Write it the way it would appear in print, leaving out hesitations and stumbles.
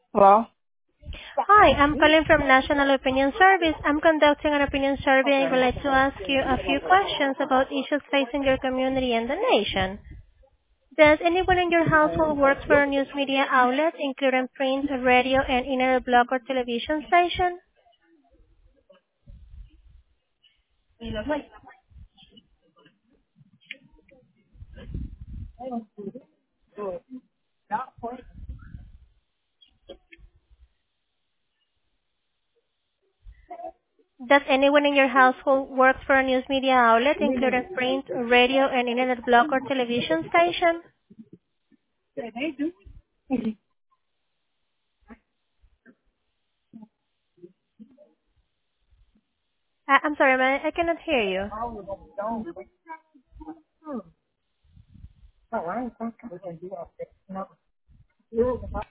Hello? Hi, I'm calling from National Opinion Service. I'm conducting an opinion survey and would like to ask you a few questions about issues facing your community and the nation. Does anyone in your household work for a news media outlet, including print, radio, and internet blog or television station? Does anyone in your household work for a news media outlet, including print, radio, and internet blog or television station? I'm sorry, ma'am, I cannot hear you. Oh, I ain't talking.